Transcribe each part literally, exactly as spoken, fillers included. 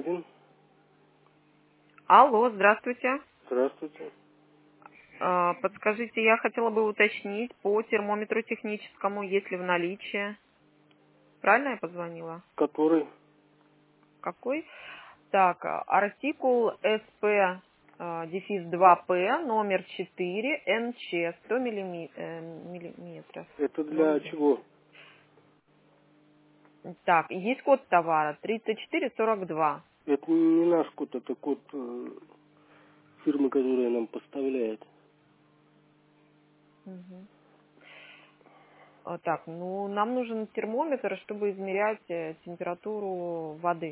один. Алло, здравствуйте. Здравствуйте. А, Подскажите, я хотела бы уточнить по термометру техническому, есть ли в наличии. Правильно я позвонила? Который? Какой? Так, а, артикул СП а, дефис два П, номер четыре, Н Ч, сто миллими- э, миллиметров. Это для ноль. чего? Так, есть код товара тридцать четыре сорок два. Это не наш код, это код э, фирмы, которая нам поставляет. Мгм. А, Так, ну нам нужен термометр, чтобы измерять э, температуру воды.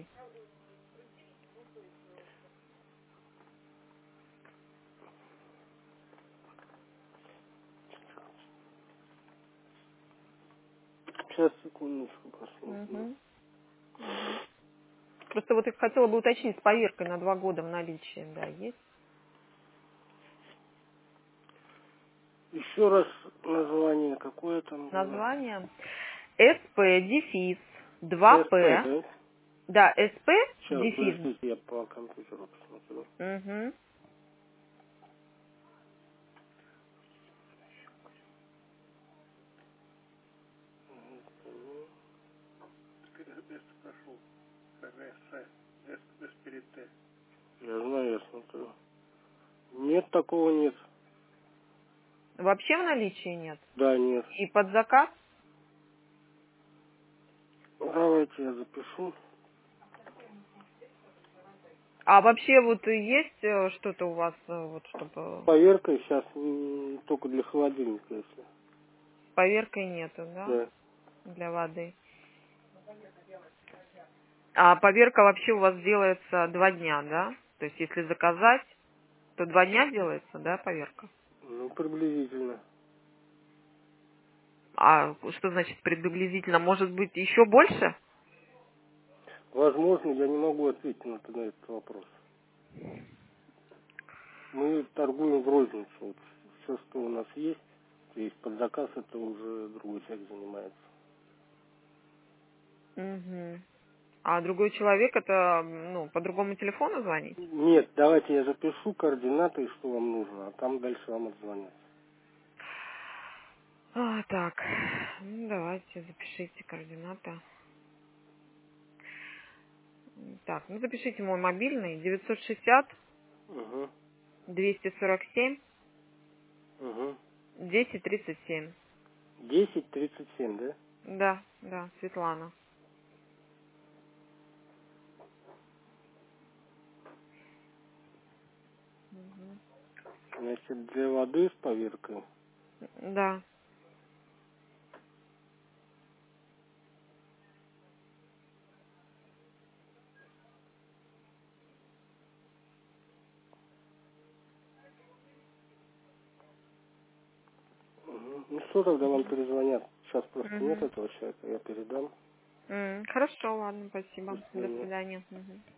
Сейчас, секундочку, посмотрим. Мгм. Мгм. Просто вот их хотела бы уточнить с поверкой на два года в наличии, да, есть? Еще раз название какое там было? Название СП дефис два СП, П. да? Да, СП Сейчас, дефис. подождите, я по компьютеру посмотрю. Угу. Я знаю, я смотрю. Нет, такого нет. Вообще в наличии нет. Да, нет. И под заказ? Давайте я запишу. А вообще вот есть э, что-то у вас, э, вот чтобы Поверка сейчас только для холодильника, если. с поверкой нету, да, Да. для воды? А поверка вообще у вас делается два дня, да? То есть если заказать, то два дня делается, да, поверка? Ну, приблизительно. А что значит приблизительно? Может быть еще больше? Возможно, я не могу ответить на, на этот вопрос. Мы торгуем в розницу. Вот все, что у нас есть, то есть под заказ, это уже другой человек занимается. Угу. А другой человек это, ну, по другому телефону звонить? Нет, давайте я запишу координаты, и что вам нужно, а там дальше вам отзвонят. А, так, ну давайте запишите координаты. Так, ну запишите мой мобильный девятьсот шестьдесят Угу, двести сорок семь угу. десять тридцать семь. десять тридцать семь, да? Да, да, Светлана. Мгм. Значит, для воды с поверкой. Да. Угу. Ну что, тогда вам перезвонят. Сейчас просто нет Мгм. этого человека, я передам. М, Хорошо, ладно, До спасибо. До свидания. свидания. Мгм.